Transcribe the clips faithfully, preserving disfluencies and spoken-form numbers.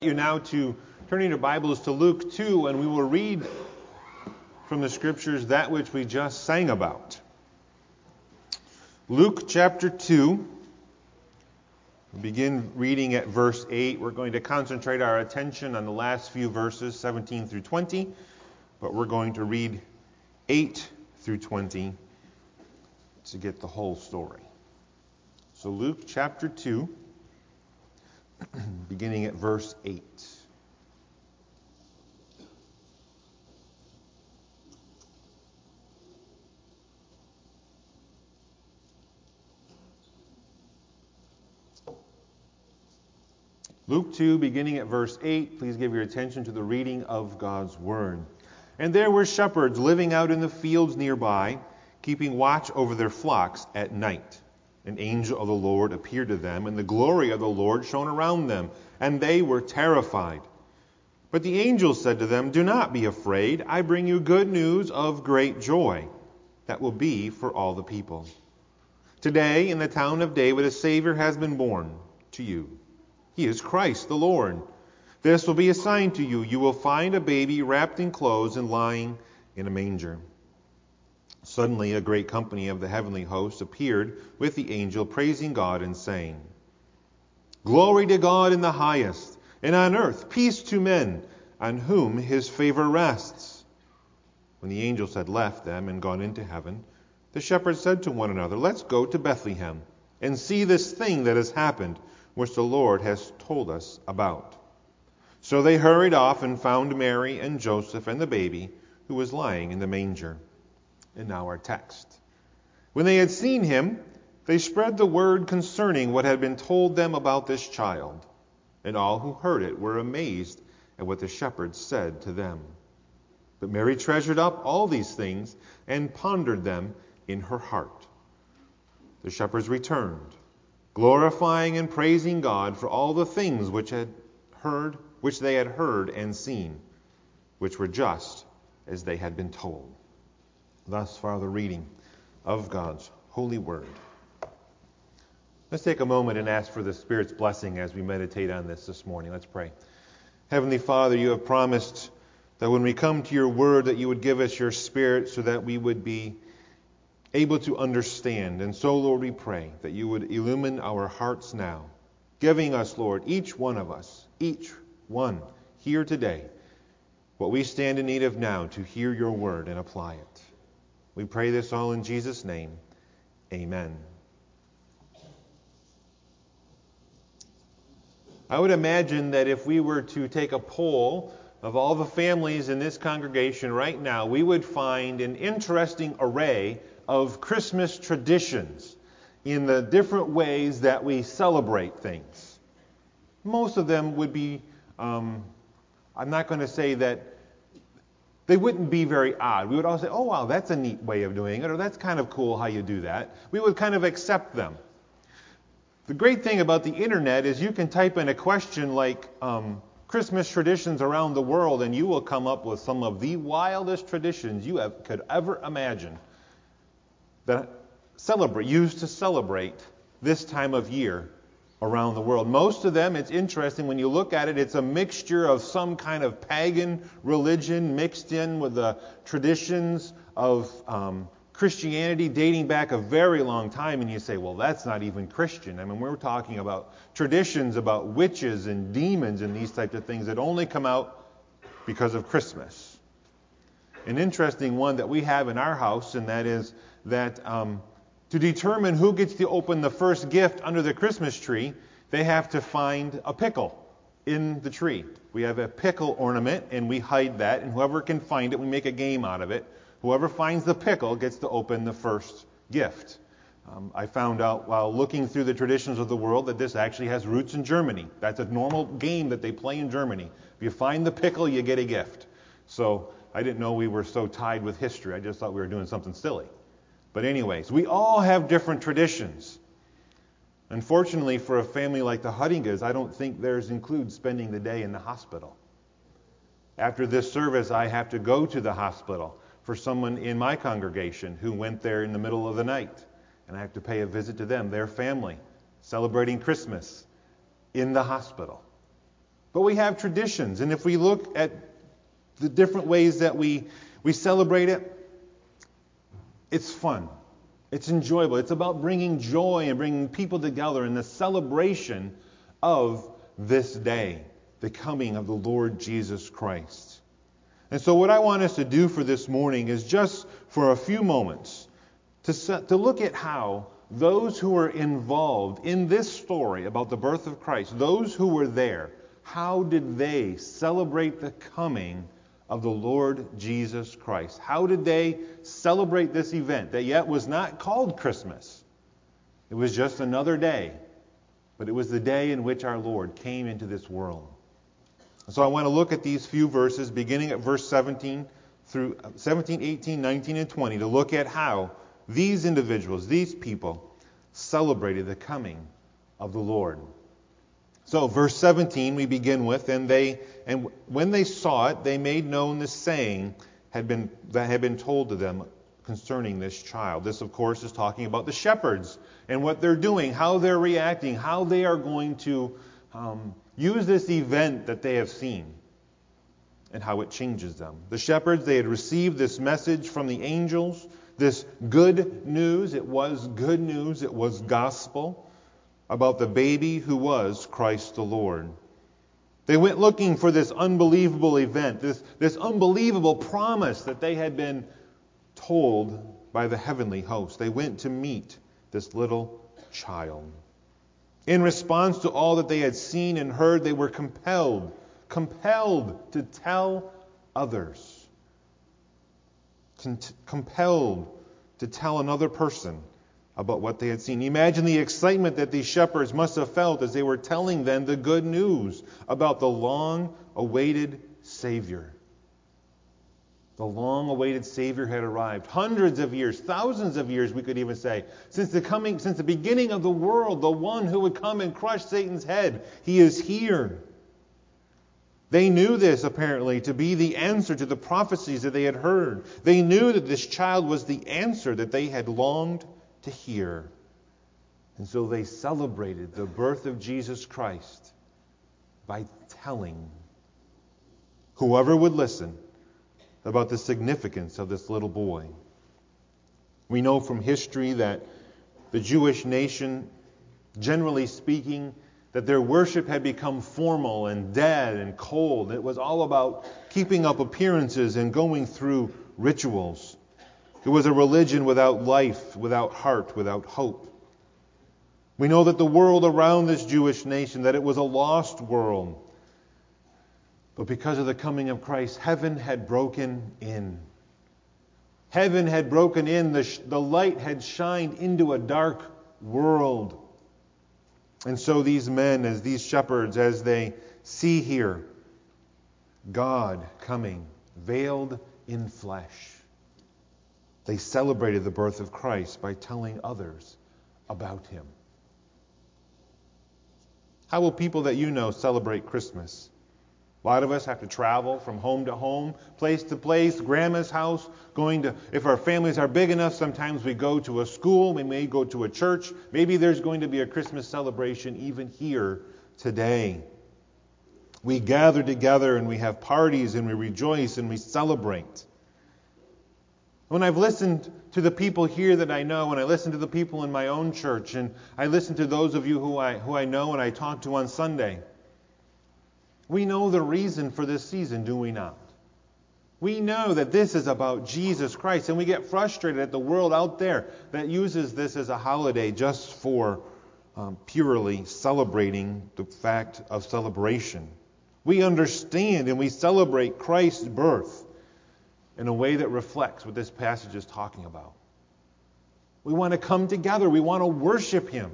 You now to turning your Bibles to Luke two, and we will read from the scriptures that which we just sang about. Luke chapter two. We begin reading at verse eight. We're going to concentrate our attention on the last few verses, seventeen through twenty, but we're going to read eight through twenty to get the whole story. So Luke chapter two, beginning at verse eight. Luke two, beginning at verse eight, please give your attention to the reading of God's Word. And there were shepherds living out in the fields nearby, keeping watch over their flocks at night. An angel of the Lord appeared to them, and the glory of the Lord shone around them, and they were terrified. But the angel said to them, "Do not be afraid. I bring you good news of great joy that will be for all the people. Today, in the town of David, a Savior has been born to you. He is Christ the Lord. This will be a sign to you. You will find a baby wrapped in clothes and lying in a manger." Suddenly a great company of the heavenly host appeared with the angel, praising God and saying, "Glory to God in the highest, and on earth peace to men on whom his favor rests." When the angels had left them and gone into heaven, the shepherds said to one another, "Let's go to Bethlehem and see this thing that has happened, which the Lord has told us about." So they hurried off and found Mary and Joseph and the baby who was lying in the manger. And now our text. When they had seen him, they spread the word concerning what had been told them about this child. And all who heard it were amazed at what the shepherds said to them. But Mary treasured up all these things and pondered them in her heart. The shepherds returned, glorifying and praising God for all the things which had heard, which they had heard and seen, which were just as they had been told. Thus far the reading of God's holy word. Let's take a moment and ask for the Spirit's blessing as we meditate on this this morning. Let's pray. Heavenly Father, you have promised that when we come to your word that you would give us your Spirit so that we would be able to understand. And so, Lord, we pray that you would illumine our hearts now, giving us, Lord, each one of us, each one here today, what we stand in need of now to hear your word and apply it. We pray this all in Jesus' name. Amen. I would imagine that if we were to take a poll of all the families in this congregation right now, we would find an interesting array of Christmas traditions in the different ways that we celebrate things. Most of them would be, um, I'm not going to say that they wouldn't be very odd. We would all say, "Oh, wow, that's a neat way of doing it," or "That's kind of cool how you do that." We would kind of accept them. The great thing about the internet is you can type in a question like um, Christmas traditions around the world, and you will come up with some of the wildest traditions you have, could ever imagine that celebrate, used to celebrate this time of year around the world. Most of them, it's interesting when you look at it, it's a mixture of some kind of pagan religion mixed in with the traditions of um, Christianity dating back a very long time. And you say, well, that's not even Christian. I mean, we're talking about traditions about witches and demons and these types of things that only come out because of Christmas. An interesting one that we have in our house, and that is that um, to determine who gets to open the first gift under the Christmas tree, they have to find a pickle in the tree. We have a pickle ornament, and we hide that, and whoever can find it, we make a game out of it. Whoever finds the pickle gets to open the first gift. Um, I found out while looking through the traditions of the world that this actually has roots in Germany. That's a normal game that they play in Germany. If you find the pickle, you get a gift. So I didn't know we were so tied with history. I just thought we were doing something silly. But anyways, we all have different traditions. Unfortunately, for a family like the Huttingas, I don't think theirs includes spending the day in the hospital. After this service, I have to go to the hospital for someone in my congregation who went there in the middle of the night. And I have to pay a visit to them, their family, celebrating Christmas in the hospital. But we have traditions, and if we look at the different ways that we, we celebrate it, it's fun. It's enjoyable. It's about bringing joy and bringing people together in the celebration of this day, the coming of the Lord Jesus Christ. And so what I want us to do for this morning is just for a few moments to, set, to look at how those who were involved in this story about the birth of Christ, those who were there, how did they celebrate the coming of the Lord Jesus Christ? How did they celebrate this event that yet was not called Christmas? It was just another day, but it was the day in which our Lord came into this world. So I want to look at these few verses, beginning at verse seventeen through seventeen, eighteen, nineteen, and twenty, to look at how these individuals, these people, celebrated the coming of the Lord. So verse seventeen we begin with, and they and when they saw it, they made known the saying had been that had been told to them concerning this child. This, of course, is talking about the shepherds and what they're doing, how they're reacting, how they are going to um, use this event that they have seen, and how it changes them. The shepherds, they had received this message from the angels, this good news. It was good news. It was gospel about the baby who was Christ the Lord. They went looking for this unbelievable event, this, this unbelievable promise that they had been told by the heavenly host. They went to meet this little child. In response to all that they had seen and heard, they were compelled, compelled to tell others. Con- compelled to tell another person about what they had seen. Imagine the excitement that these shepherds must have felt as they were telling them the good news about the long-awaited Savior. The long-awaited Savior had arrived. Hundreds of years, thousands of years, we could even say, since the coming, since the beginning of the world, the one who would come and crush Satan's head, he is here. They knew this, apparently, to be the answer to the prophecies that they had heard. They knew that this child was the answer that they had longed to hear. And so they celebrated the birth of Jesus Christ by telling whoever would listen about the significance of this little boy. We know from history that the Jewish nation, generally speaking, that their worship had become formal and dead and cold. It was all about keeping up appearances and going through rituals. It was a religion without life, without heart, without hope. We know that the world around this Jewish nation, that it was a lost world. But because of the coming of Christ, heaven had broken in. Heaven had broken in. The, sh- the light had shined into a dark world. And so these men, as these shepherds, as they see here God coming, veiled in flesh, they celebrated the birth of Christ by telling others about Him. How will people that you know celebrate Christmas? A lot of us have to travel from home to home, place to place, grandma's house, going to, if our families are big enough, sometimes we go to a school, we may go to a church. Maybe there's going to be a Christmas celebration even here today. We gather together and we have parties and we rejoice and we celebrate. When I've listened to the people here that I know, and I listen to the people in my own church, and I listen to those of you who I who I know and I talk to on Sunday, we know the reason for this season, do we not? We know that this is about Jesus Christ, and we get frustrated at the world out there that uses this as a holiday just for um, purely celebrating the fact of celebration. We understand and we celebrate Christ's birth in a way that reflects what this passage is talking about. We want to come together. We want to worship Him.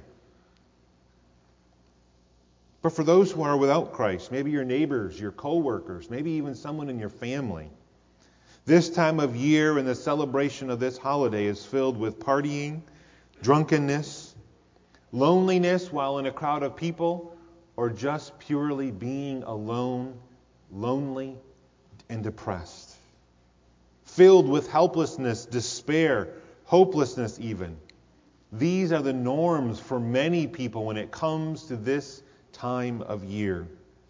But for those who are without Christ, maybe your neighbors, your co-workers, maybe even someone in your family, this time of year and the celebration of this holiday is filled with partying, drunkenness, loneliness while in a crowd of people, or just purely being alone, lonely, and depressed. Filled with helplessness, despair, hopelessness even. These are the norms for many people when it comes to this time of year.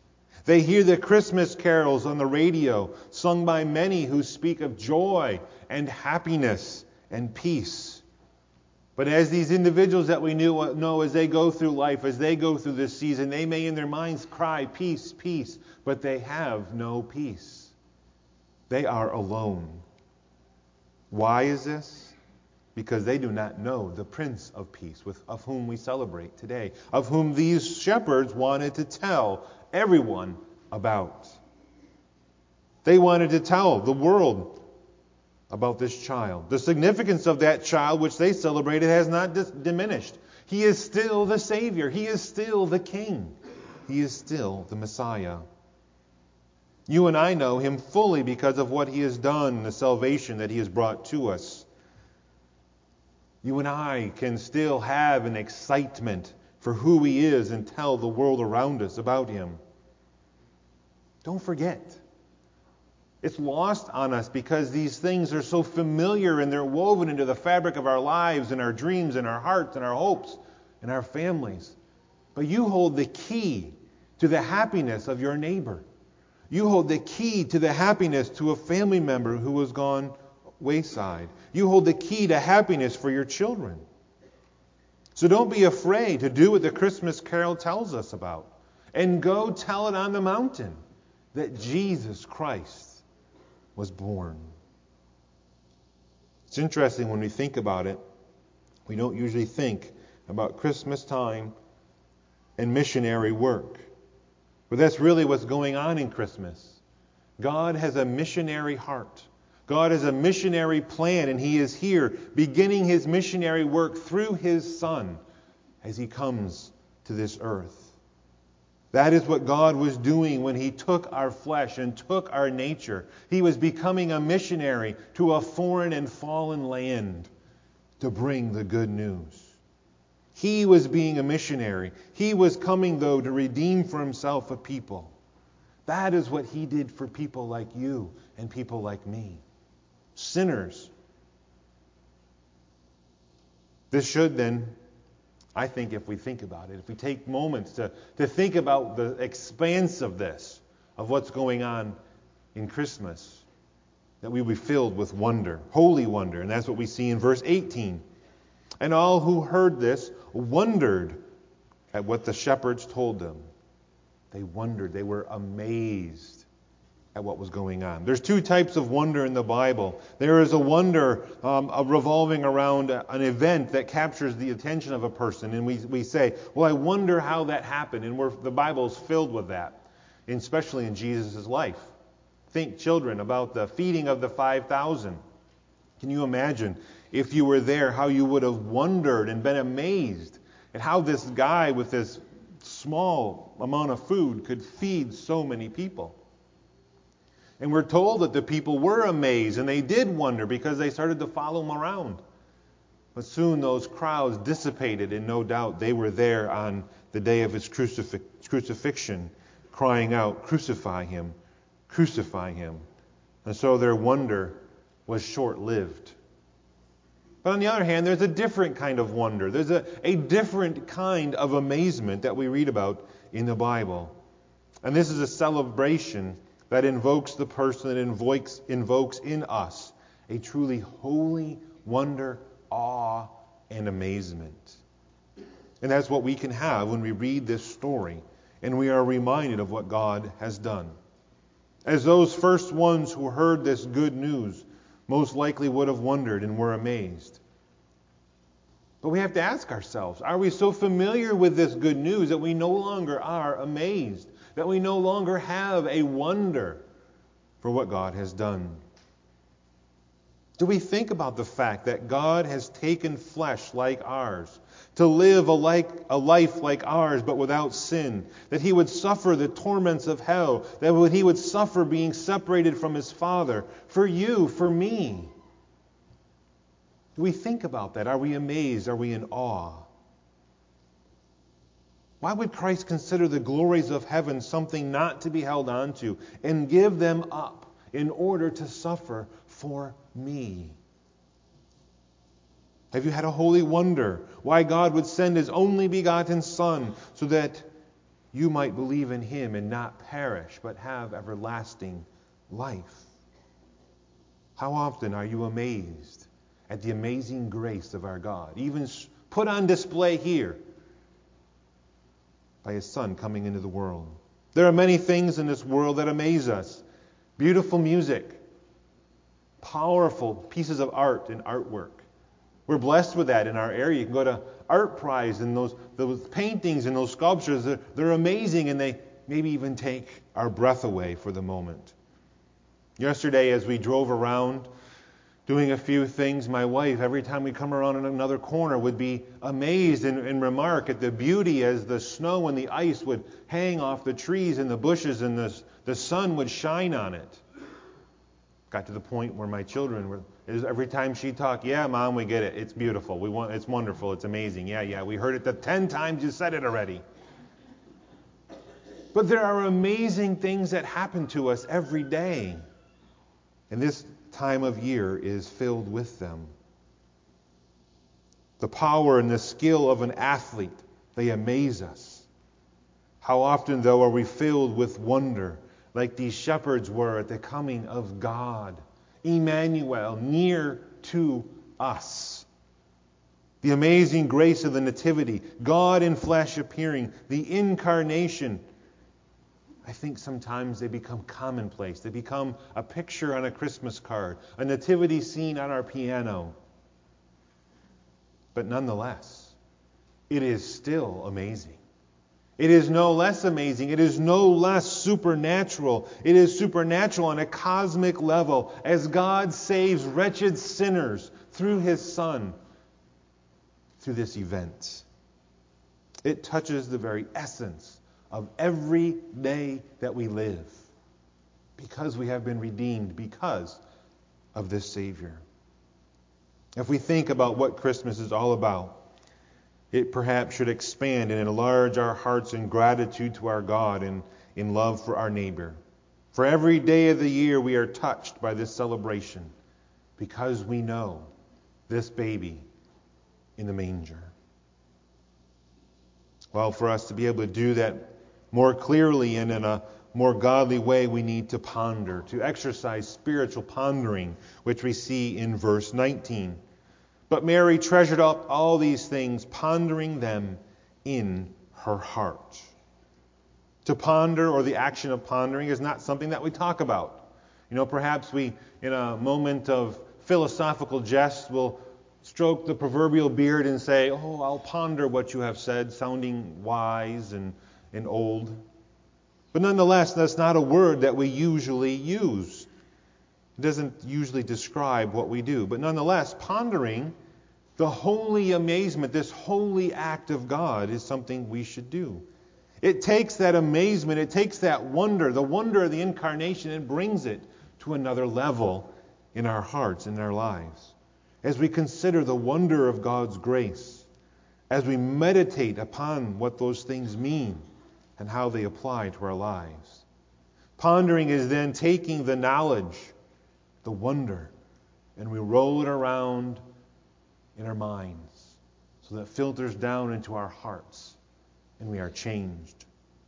They hear the Christmas carols on the radio, sung by many who speak of joy and happiness and peace. But as these individuals that we knew, know, as they go through life, as they go through this season, they may in their minds cry, peace, peace, but they have no peace. They are alone. Why is this? Because they do not know the Prince of Peace, with, of whom we celebrate today, of whom these shepherds wanted to tell everyone about. They wanted to tell the world about this child. The significance of that child which they celebrated has not dis- diminished. He is still the Savior. He is still the King. He is still the Messiah. You and I know Him fully because of what He has done, the salvation that He has brought to us. You and I can still have an excitement for who He is and tell the world around us about Him. Don't forget. It's lost on us because these things are so familiar and they're woven into the fabric of our lives and our dreams and our hearts and our hopes and our families. But you hold the key to the happiness of your neighbor. You hold the key to the happiness to a family member who has gone wayside. You hold the key to happiness for your children. So don't be afraid to do what the Christmas carol tells us about. And go tell it on the mountain that Jesus Christ was born. It's interesting when we think about it. We don't usually think about Christmas time and missionary work. But that's really what's going on in Christmas. God has a missionary heart. God has a missionary plan, and He is here beginning His missionary work through His Son as He comes to this earth. That is what God was doing when He took our flesh and took our nature. He was becoming a missionary to a foreign and fallen land to bring the good news. He was being a missionary. He was coming, though, to redeem for Himself a people. That is what He did for people like you and people like me. Sinners. This should then, I think, if we think about it, if we take moments to, to think about the expanse of this, of what's going on in Christmas, that we will be filled with wonder, holy wonder. And that's what we see in verse eighteen. And all who heard this wondered at what the shepherds told them. They wondered. They were amazed at what was going on. There's two types of wonder in the Bible. There is a wonder um, of revolving around an event that captures the attention of a person. And we, we say, well, I wonder how that happened. And we're, the Bible is filled with that, especially in Jesus' life. Think, children, about the feeding of the five thousand. Can you imagine if you were there, how you would have wondered and been amazed at how this guy with this small amount of food could feed so many people? And we're told that the people were amazed and they did wonder because they started to follow Him around. But soon those crowds dissipated, and no doubt they were there on the day of His crucif- crucifixion, crying out, "Crucify Him, crucify Him." And so their wonder was short-lived. But on the other hand, there's a different kind of wonder. There's a, a different kind of amazement that we read about in the Bible. And this is a celebration that invokes the person that invokes, invokes in us a truly holy wonder, awe, and amazement. And that's what we can have when we read this story and we are reminded of what God has done. As those first ones who heard this good news most likely would have wondered and were amazed. But we have to ask ourselves, are we so familiar with this good news that we no longer are amazed? That we no longer have a wonder for what God has done? Do we think about the fact that God has taken flesh like ours, to live a, like, a life like ours but without sin, that He would suffer the torments of hell, that He would suffer being separated from His Father, for you, for me? Do we think about that? Are we amazed? Are we in awe? Why would Christ consider the glories of heaven something not to be held on to and give them up in order to suffer for me? Have you had a holy wonder why God would send His only begotten Son so that you might believe in him and not perish, but have everlasting life. How often are you amazed at the amazing grace of our God, even put on display here by his Son coming into the world? There are many things in this world that amaze us. Beautiful music, powerful pieces of art and artwork. We're blessed with that in our area. You can go to Art Prize, and those, those paintings and those sculptures, they're, they're amazing, and they maybe even take our breath away for the moment. Yesterday, as we drove around doing a few things, my wife, every time we come around another corner, would be amazed and, and remark at the beauty as the snow and the ice would hang off the trees and the bushes, and the, the sun would shine on it. Got to the point where my children were, every time she talked, yeah, Mom, we get it. It's beautiful. We want, it's wonderful. It's amazing. Yeah, yeah, we heard it the ten times you said it already. But there are amazing things that happen to us every day. And this time of year is filled with them. The power and the skill of an athlete, they amaze us. How often, though, are we filled with wonder, like these shepherds were at the coming of God, Emmanuel, near to us. The amazing grace of the Nativity, God in flesh appearing, the incarnation. I think sometimes they become commonplace. They become a picture on a Christmas card, a nativity scene on our piano. But nonetheless, it is still amazing. It is no less amazing. It is no less supernatural. It is supernatural on a cosmic level as God saves wretched sinners through his Son through this event. It touches the very essence of every day that we live because we have been redeemed because of this Savior. If we think about what Christmas is all about, it perhaps should expand and enlarge our hearts in gratitude to our God and in love for our neighbor. For every day of the year we are touched by this celebration because we know this baby in the manger. Well, for us to be able to do that more clearly and in a more godly way, we need to ponder, to exercise spiritual pondering, which we see in verse nineteen. But Mary treasured up all these things, pondering them in her heart. To ponder, or the action of pondering, is not something that we talk about. You know, perhaps we, in a moment of philosophical jest, will stroke the proverbial beard and say, oh, I'll ponder what you have said, sounding wise and, and old. But nonetheless, that's not a word that we usually use. It doesn't usually describe what we do. But nonetheless, pondering the holy amazement, this holy act of God, is something we should do. It takes that amazement, it takes that wonder, the wonder of the incarnation, and brings it to another level in our hearts, in our lives. As we consider the wonder of God's grace, as we meditate upon what those things mean and how they apply to our lives. Pondering is then taking the knowledge, the wonder, and we roll it around in our minds so that it filters down into our hearts and we are changed.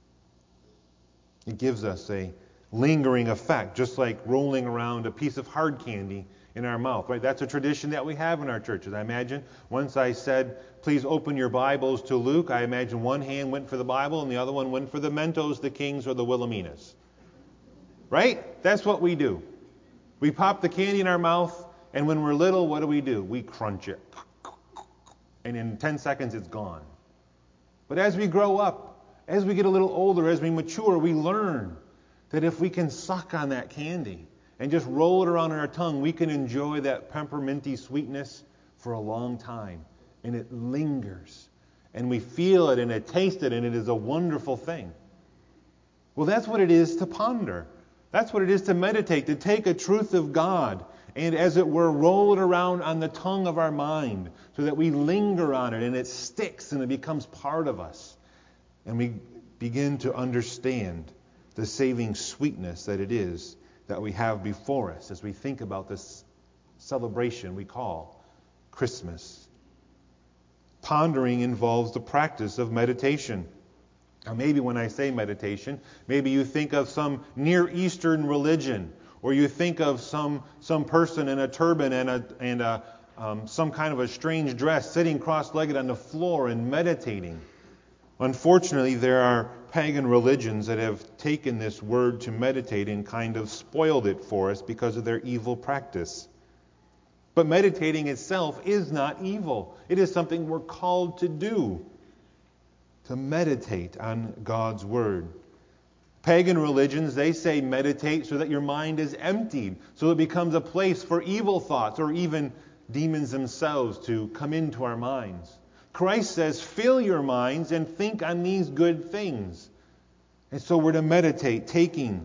It gives us a lingering effect, just like rolling around a piece of hard candy in our mouth, right? That's a tradition that we have in our churches. I imagine once I said, please open your Bibles to Luke, I imagine one hand went for the Bible and the other one went for the Mentos, the Kings, or the Willaminas. Right? That's what we do. We pop the candy in our mouth, and when we're little, what do we do? We crunch it. And in ten seconds, it's gone. But as we grow up, as we get a little older, as we mature, we learn that if we can suck on that candy and just roll it around on our tongue, we can enjoy that pepperminty sweetness for a long time. And it lingers. And we feel it and it taste it, and it is a wonderful thing. Well, that's what it is to ponder. That's what it is to meditate, to take a truth of God and, as it were, roll it around on the tongue of our mind so that we linger on it and it sticks and it becomes part of us. And we begin to understand the saving sweetness that it is that we have before us as we think about this celebration we call Christmas. Pondering involves the practice of meditation. Now, maybe when I say meditation, maybe you think of some Near Eastern religion, or you think of some some person in a turban and a and a, um, some kind of a strange dress, sitting cross-legged on the floor and meditating. Unfortunately, there are pagan religions that have taken this word to meditate and kind of spoiled it for us because of their evil practice. But meditating itself is not evil. It is something we're called to do. To meditate on God's Word. Pagan religions, they say meditate so that your mind is emptied, so it becomes a place for evil thoughts or even demons themselves to come into our minds. Christ says, fill your minds and think on these good things. And so we're to meditate, taking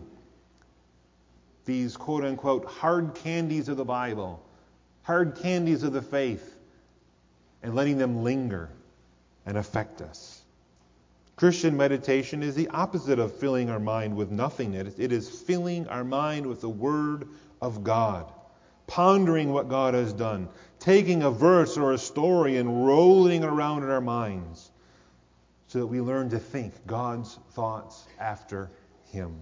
these quote-unquote hard candies of the Bible, hard candies of the faith, and letting them linger and affect us. Christian meditation is the opposite of filling our mind with nothingness. It is filling our mind with the Word of God, pondering what God has done, taking a verse or a story and rolling it around in our minds so that we learn to think God's thoughts after Him.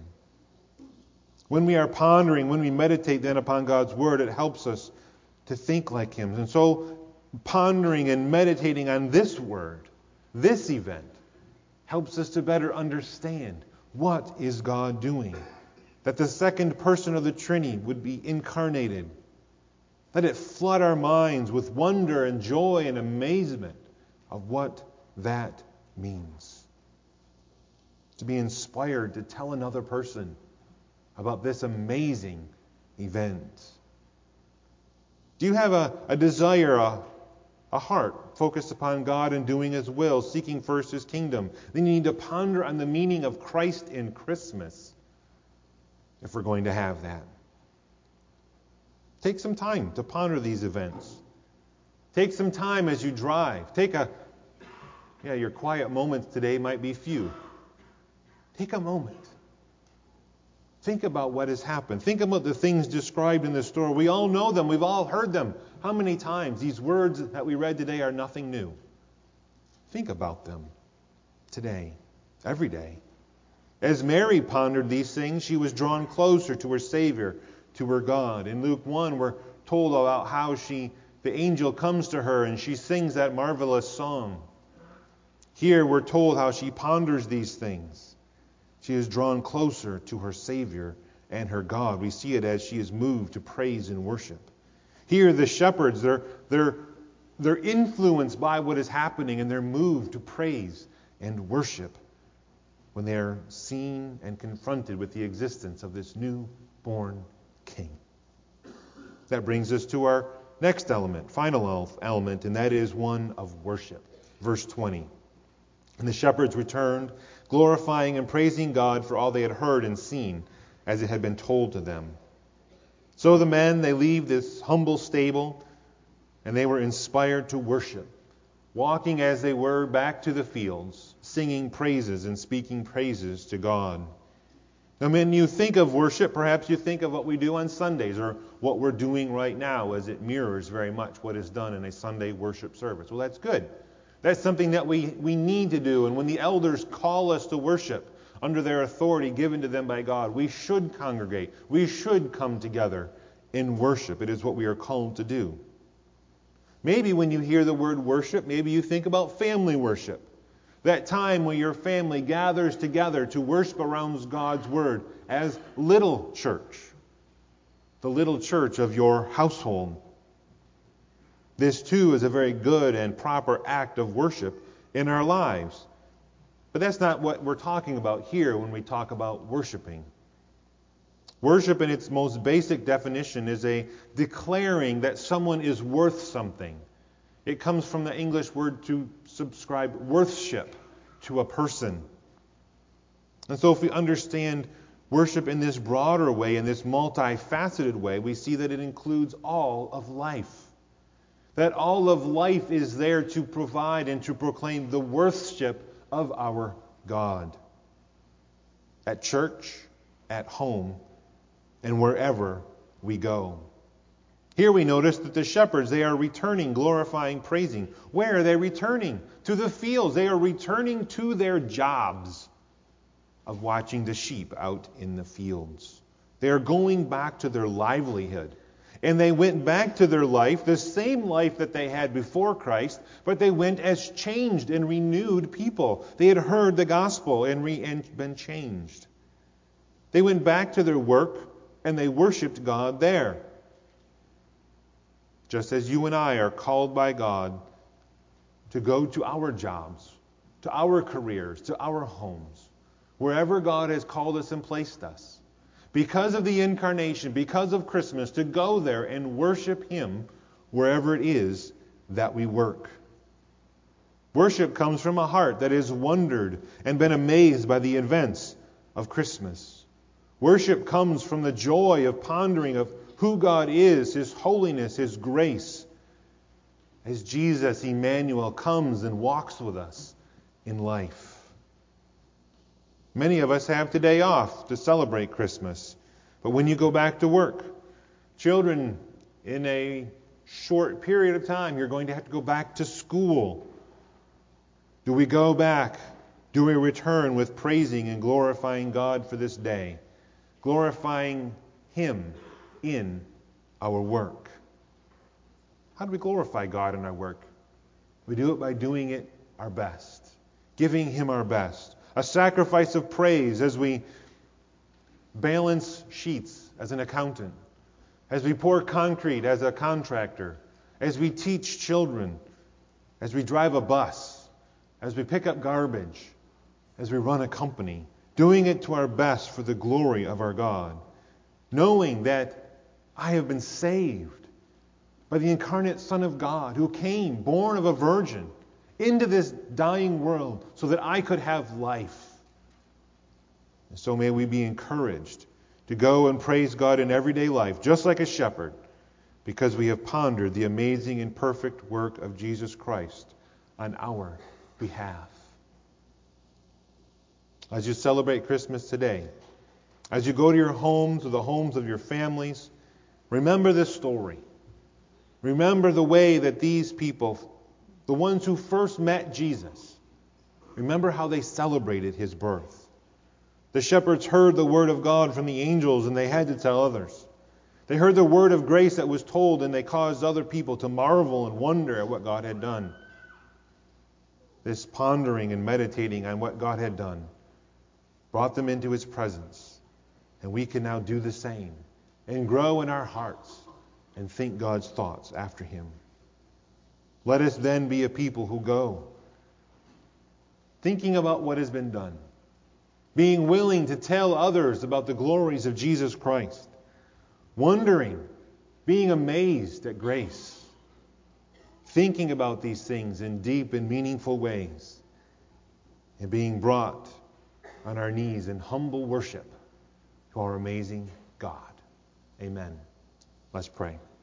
When we are pondering, when we meditate then upon God's Word, it helps us to think like Him. And so pondering and meditating on this Word, this event, helps us to better understand what is God doing. That the second person of the Trinity would be incarnated. Let it flood our minds with wonder and joy and amazement of what that means. To be inspired to tell another person about this amazing event. Do you have a, a desire, a, a heart focused upon God and doing His will, seeking first His kingdom? Then you need to ponder on the meaning of Christ in Christmas if we're going to have that. Take some time to ponder these events. Take some time as you drive. Take a, yeah, your quiet moments today might be few. Take a moment. Think about what has happened. Think about the things described in the story. We all know them. We've all heard them. How many times? These words that we read today are nothing new. Think about them today, every day. As Mary pondered these things, she was drawn closer to her Savior, to her God. In Luke one, we're told about how she, the angel comes to her and she sings that marvelous song. Here we're told how she ponders these things. She is drawn closer to her Savior and her God. We see it as she is moved to praise and worship. Here the shepherds, they're, they're, they're influenced by what is happening and they're moved to praise and worship when they're seen and confronted with the existence of this newborn King. That brings us to our next element, final element, and that is one of worship. Verse twenty. And the shepherds returned, glorifying and praising God for all they had heard and seen, as it had been told to them. So the men, they leave this humble stable, and they were inspired to worship, walking as they were back to the fields, singing praises and speaking praises to God. Now, when you think of worship, perhaps you think of what we do on Sundays, or what we're doing right now, as it mirrors very much what is done in a Sunday worship service. Well, that's good. That's something that we, we need to do. And when the elders call us to worship under their authority given to them by God, we should congregate. We should come together in worship. It is what we are called to do. Maybe when you hear the word worship, maybe you think about family worship. That time when your family gathers together to worship around God's Word as little church. The little church of your household. This too is a very good and proper act of worship in our lives. But that's not what we're talking about here when we talk about worshiping. Worship in its most basic definition is a declaring that someone is worth something. It comes from the English word to subscribe worthship to a person. And so if we understand worship in this broader way, in this multifaceted way, we see that it includes all of life. That all of life is there to provide and to proclaim the worship of our God. At church, at home, and wherever we go. Here we notice that the shepherds, they are returning, glorifying, praising. Where are they returning? To the fields. They are returning to their jobs. of watching the sheep out in the fields. They are going back to their livelihood. And they went back to their life, the same life that they had before Christ, but they went as changed and renewed people. They had heard the gospel and, re- and been changed. They went back to their work and they worshiped God there. Just as you and I are called by God to go to our jobs, to our careers, to our homes, wherever God has called us and placed us. Because of the incarnation, because of Christmas, to go there and worship Him wherever it is that we work. Worship comes from a heart that has wondered and been amazed by the events of Christmas. Worship comes from the joy of pondering of who God is, His holiness, His grace, as Jesus, Emmanuel, comes and walks with us in life. Many of us have today off to celebrate Christmas. But when you go back to work, children, in a short period of time, you're going to have to go back to school. Do we go back? Do we return with praising and glorifying God for this day? Glorifying Him in our work. How do we glorify God in our work? We do it by doing it our best. Giving Him our best. A sacrifice of praise as we balance sheets as an accountant, as we pour concrete as a contractor, as we teach children, as we drive a bus, as we pick up garbage, as we run a company, doing it to our best for the glory of our God, knowing that I have been saved by the incarnate Son of God who came, born of a virgin, into this dying world so that I could have life. And so may we be encouraged to go and praise God in everyday life, just like a shepherd, because we have pondered the amazing and perfect work of Jesus Christ on our behalf. As you celebrate Christmas today, as you go to your homes or the homes of your families, remember this story. Remember the way that these people, the ones who first met Jesus, remember how they celebrated His birth. The shepherds heard the word of God from the angels and they had to tell others. They heard the word of grace that was told and they caused other people to marvel and wonder at what God had done. This pondering and meditating on what God had done brought them into His presence. And we can now do the same and grow in our hearts and think God's thoughts after Him. Let us then be a people who go thinking about what has been done, being willing to tell others about the glories of Jesus Christ, wondering, being amazed at grace, thinking about these things in deep and meaningful ways, and being brought on our knees in humble worship to our amazing God. Amen. Let's pray.